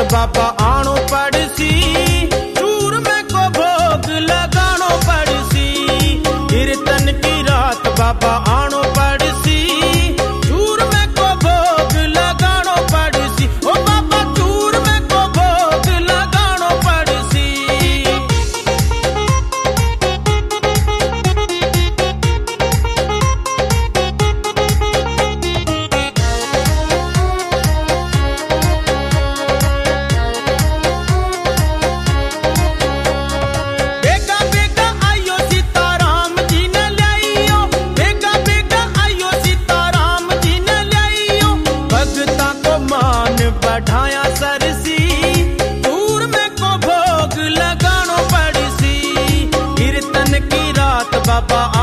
बाबा आनो पड़सी, चूर में को भोग लगानो पड़सी। कीर्तन की रात बाबा आनो पड़सी, चूर में को भोग लगानो पड़सी। ओ बाबा चूर में को भोग लगानो पड़सी। बढ़ाया सरसी, चूर में को भोग लगानो पड़सी। कीर्तन की रात बाबा